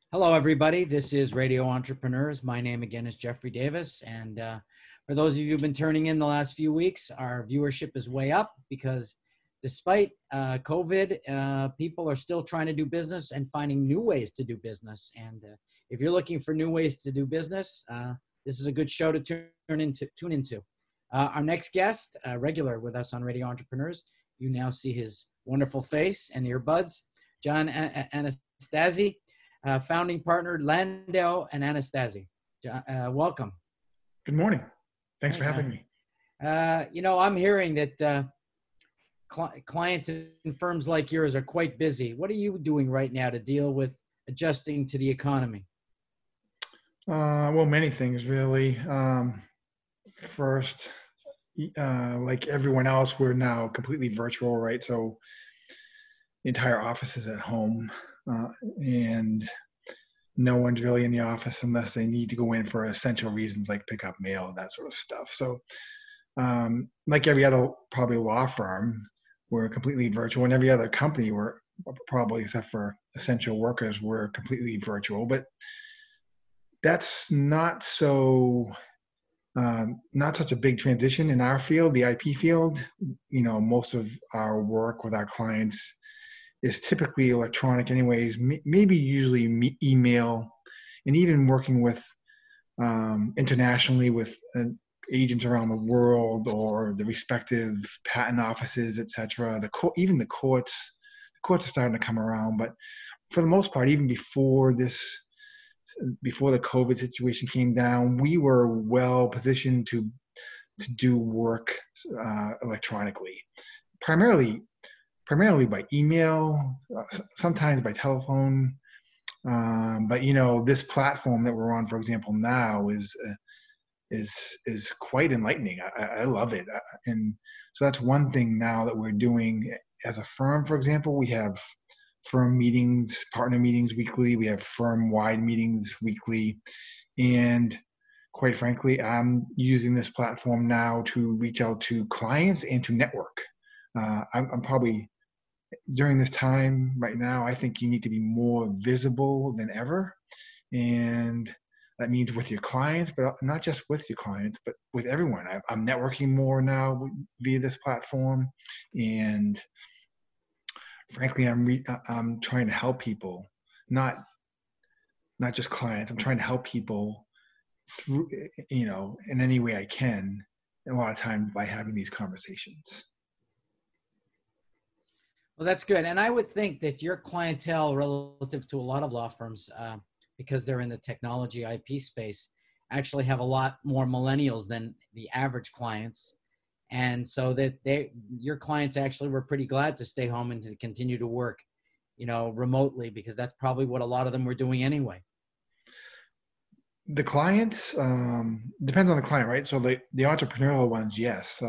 Hello, everybody. This is Radio Entrepreneurs. My name again is Jeffrey Davis. And for those of you who've been turning in the last few weeks, our viewership is way up because despite COVID, people are still trying to do business and finding new ways to do business. And if you're looking for new ways to do business, this is a good show to tune into. Our next guest, regular with us on Radio Entrepreneurs, you now see his wonderful face and earbuds, John Anastasi. Founding partner, Landau and Anastasi. Welcome. Good morning. Thanks for having me. I'm hearing that clients in firms like yours are quite busy. What are you doing right now to deal with adjusting to the economy? Well, many things really. First, like everyone else, we're now completely virtual, right? So the entire office is at home. And no one's really in the office unless they need to go in for essential reasons like pick up mail, that sort of stuff. So like every other probably law firm, we're completely virtual, and every other company, we're probably, except for essential workers, we're completely virtual. But that's not such a big transition in our field, the IP field. Most of our work with our clients is typically electronic anyways, maybe usually email, and even working with internationally with agents around the world or the respective patent offices, etc. Even the courts are starting to come around. But for the most part, even before the COVID situation came down, we were well positioned to do work electronically, primarily by email, sometimes by telephone. But this platform that we're on, for example, now is quite enlightening. I love it. And so that's one thing now that we're doing as a firm. For example, we have firm meetings, partner meetings weekly. We have firm-wide meetings weekly. And quite frankly, I'm using this platform now to reach out to clients and to network. I'm probably, during this time right now, I think you need to be more visible than ever. And that means with your clients, but not just with your clients, but with everyone. I'm networking more now via this platform. And frankly, I'm trying to help people, not just clients. I'm trying to help people through, in any way I can, a lot of times by having these conversations. Well, that's good. And I would think that your clientele relative to a lot of law firms, because they're in the technology IP space, actually have a lot more millennials than the average clients. And so that your clients actually were pretty glad to stay home and to continue to work, remotely, because that's probably what a lot of them were doing anyway. The clients, depends on the client, right? So the entrepreneurial ones, yes.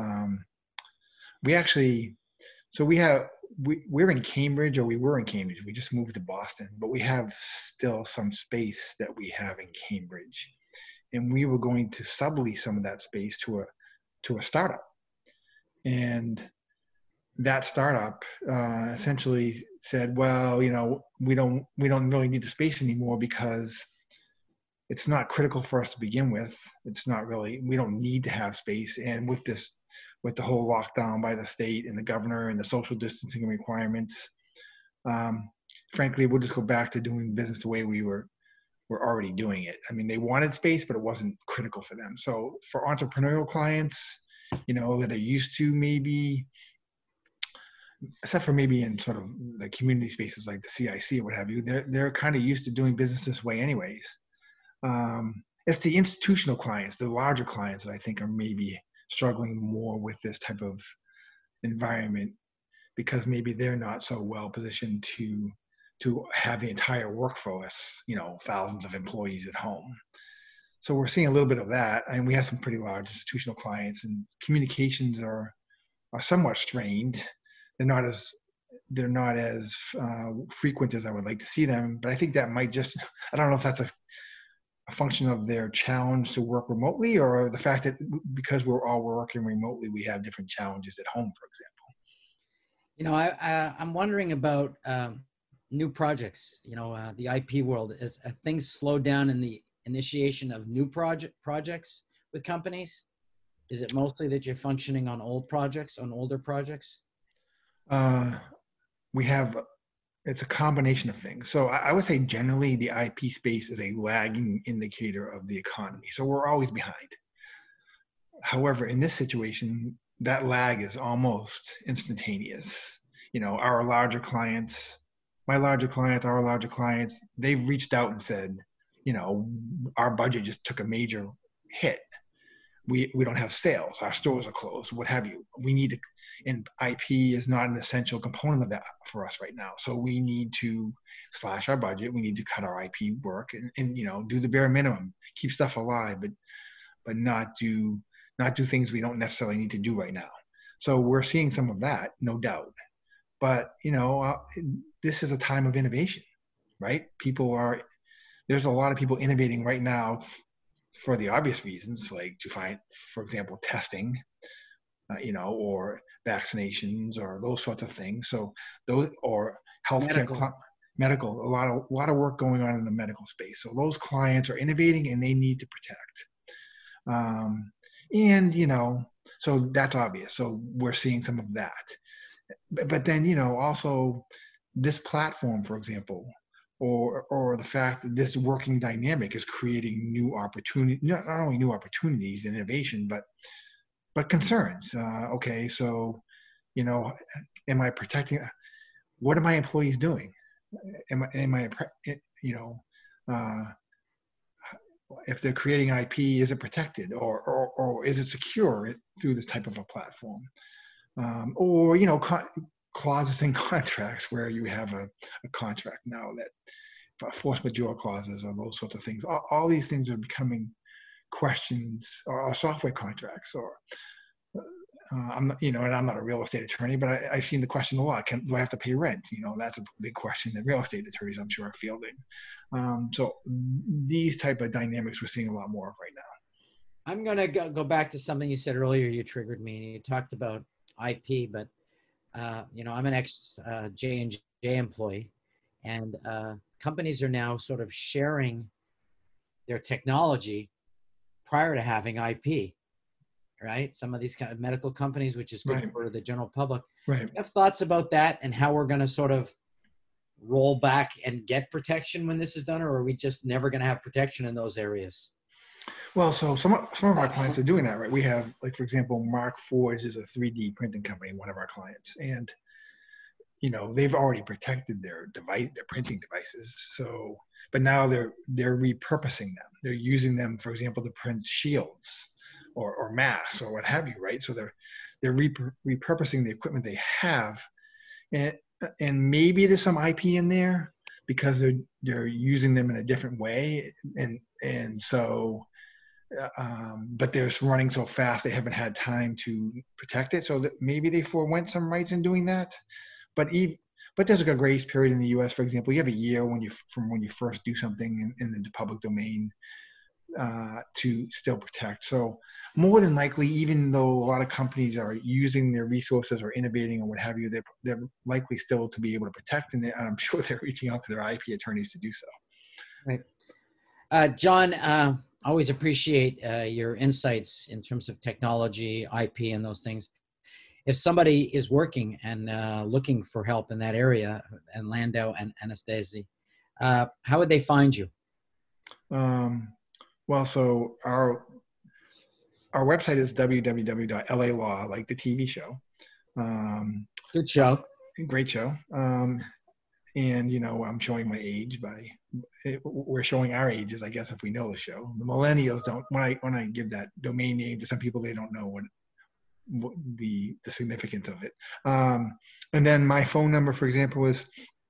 We're in Cambridge, or we were in Cambridge. We just moved to Boston, but we have still some space that we have in Cambridge, and we were going to sublease some of that space to a startup. And that startup essentially said, well, we don't really need the space anymore because it's not critical for us to begin with. It's not really, we don't need to have space. And with the whole lockdown by the state and the governor and the social distancing requirements, frankly, we'll just go back to doing business the way we were already doing it. I mean, they wanted space, but it wasn't critical for them. So for entrepreneurial clients, that are used to, maybe, except for maybe in sort of the community spaces like the CIC or what have you, they're kind of used to doing business this way anyways. It's the institutional clients, the larger clients, that I think are maybe struggling more with this type of environment, because maybe they're not so well positioned to have the entire workforce, thousands of employees at home. So we're seeing a little bit of that, and we have some pretty large institutional clients, and communications are somewhat strained. They're not as frequent as I would like to see them, but I think that might just, I don't know if that's a function of their challenge to work remotely, or the fact that because we're all working remotely, we have different challenges at home, for example. I'm wondering about new projects, the IP world, is have things slowed down in the initiation of new projects with companies? Is it mostly that you're functioning on older projects? Uh, we have, it's a combination of things. So I would say generally the IP space is a lagging indicator of the economy. So we're always behind. However, in this situation, that lag is almost instantaneous. Our larger clients, my larger clients, our larger clients, they've reached out and said, our budget just took a major hit. We don't have sales. Our stores are closed, what have you. We need to, and IP is not an essential component of that for us right now. So we need to slash our budget. We need to cut our IP work and do the bare minimum, keep stuff alive, but not do things we don't necessarily need to do right now. So we're seeing some of that, no doubt. But this is a time of innovation, right? There's a lot of people innovating right now for the obvious reasons, like to find, for example, testing, or vaccinations or those sorts of things. So those, or healthcare, medical, a lot of work going on in the medical space. So those clients are innovating and they need to protect. And so that's obvious. So we're seeing some of that. But then, also this platform, for example, or the fact that this working dynamic is creating new opportunity, not only new opportunities and innovation, but concerns. Okay, so am I protecting? What are my employees doing? If they're creating IP, is it protected or is it secure through this type of a platform? Or clauses in contracts where you have a contract now that force majeure clauses or those sorts of things. All these things are becoming questions, or software contracts, or I'm not, and I'm not a real estate attorney, but I've seen the question a lot. Do I have to pay rent? That's a big question that real estate attorneys, I'm sure, are fielding. So these type of dynamics we're seeing a lot more of right now. I'm going to go back to something you said earlier. You triggered me, and you talked about IP, but I'm an ex J&J employee, and companies are now sort of sharing their technology prior to having IP, right? Some of these kind of medical companies, which is good for the general public. Right. You have thoughts about that and how we're going to sort of roll back and get protection when this is done, or are we just never going to have protection in those areas? Well, so some of our clients are doing that, right? We have, like, for example, Markforged is a 3D printing company, one of our clients, and they've already protected their printing devices. So, but now they're repurposing them. They're using them, for example, to print shields or masks or what have you, right? So they're repurposing the equipment they have, and maybe there's some IP in there because they're using them in a different way, and so. But they're running so fast they haven't had time to protect it, so that maybe they forewent some rights in doing that. But there's like a grace period in the U.S. For example, you have a year from when you first do something in the public domain to still protect. So more than likely, even though a lot of companies are using their resources or innovating or what have you, they're likely still to be able to protect, and I'm sure they're reaching out to their IP attorneys to do so. Right, John. Always appreciate your insights in terms of technology, IP, and those things. If somebody is working and looking for help in that area, and Landau and Anastasi, how would they find you? Well, so our website is www.lalaw, like the TV show. Good show. Great show. And I'm showing my age we're showing our ages, I guess, if we know the show. The millennials don't. When I give that domain name to some people, they don't know what the significance of it. And then my phone number, for example, is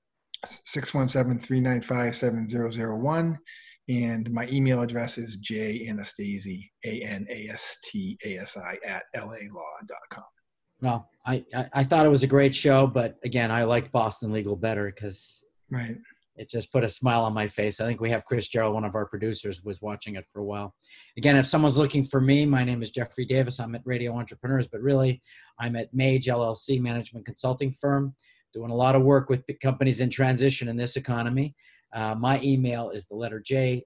617-395-7001, and my email address is janastasi, ANASTASI @lalaw.com. Well, I thought it was a great show, but again, I liked Boston Legal better because it just put a smile on my face. I think we have Chris Gerald, one of our producers, was watching it for a while. Again, if someone's looking for me, my name is Jeffrey Davis. I'm at Radio Entrepreneurs, but really I'm at Mage LLC Management Consulting Firm. doing a lot of work with companies in transition in this economy. My email is the letter J,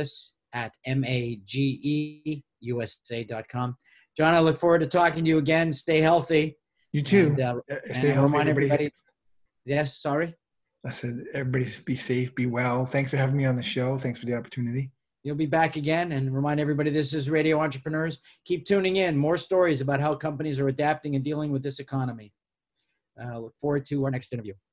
Davis@mageusa.com. John, I look forward to talking to you again. Stay healthy. You too. And Stay healthy, remind everybody. Yes, sorry. I said, everybody be safe, be well. Thanks for having me on the show. Thanks for the opportunity. You'll be back again, and remind everybody this is Radio Entrepreneurs. Keep tuning in. More stories about how companies are adapting and dealing with this economy. Look forward to our next interview.